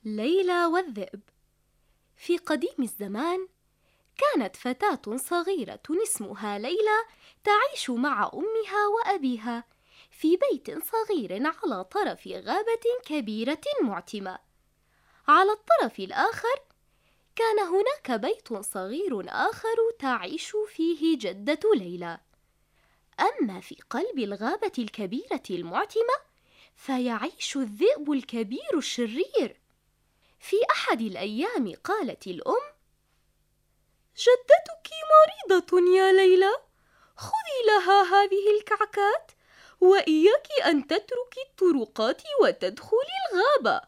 ليلى والذئب. في قديم الزمان كانت فتاة صغيرة اسمها ليلى تعيش مع أمها وأبيها في بيت صغير على طرف غابة كبيرة معتمة. على الطرف الآخر كان هناك بيت صغير آخر تعيش فيه جدة ليلى. أما في قلب الغابة الكبيرة المعتمة فيعيش الذئب الكبير الشرير. في أحد الأيام قالت الأم: جدتك مريضة يا ليلى، خذي لها هذه الكعكات وإياك أن تتركي الطرقات وتدخلي الغابة.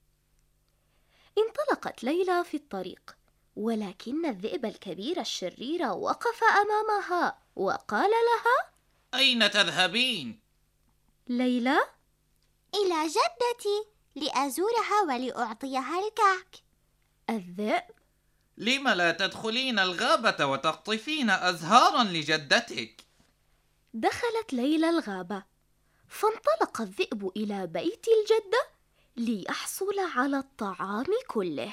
انطلقت ليلى في الطريق، ولكن الذئب الكبير الشرير وقف أمامها وقال لها: أين تذهبين؟ ليلى: إلى جدتي لأزورها ولأعطيها الكعك. الذئب: لم لا تدخلين الغابة وتقطفين أزهارا لجدتك؟ دخلت ليلى الغابة، فانطلق الذئب إلى بيت الجدة ليحصل على الطعام كله.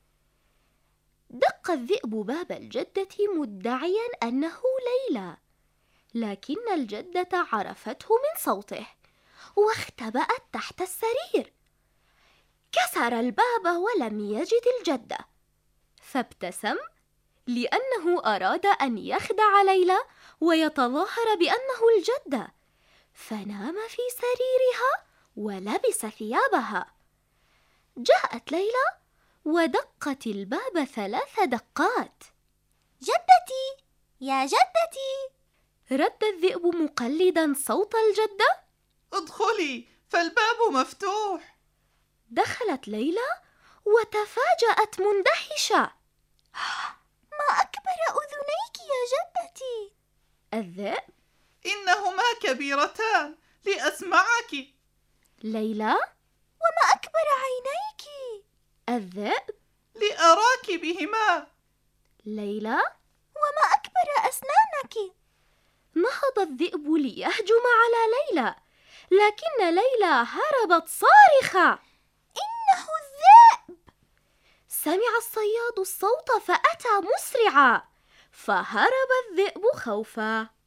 دق الذئب باب الجدة مدعيا أنه ليلى، لكن الجدة عرفته من صوته واختبأت تحت السرير. كسر الباب ولم يجد الجدة، فابتسم لأنه أراد أن يخدع ليلى ويتظاهر بأنه الجدة، فنام في سريرها ولبس ثيابها. جاءت ليلى ودقت الباب 3 دقات. جدتي يا جدتي. رد الذئب مقلدا صوت الجدة: ادخلي فالباب مفتوح. دخلت ليلى وتفاجأت مندهشة: ما أكبر أذنيك يا جدتي. الذئب: إنهما كبيرتان لأسمعك. ليلى: وما أكبر عينيك. الذئب: لأراك بهما. ليلى: وما أكبر أسنانك. نهض الذئب ليهجم على ليلى، لكن ليلى هربت صارخة: إنه الذئب. سمع الصياد الصوت فأتى مسرعا، فهرب الذئب خوفا.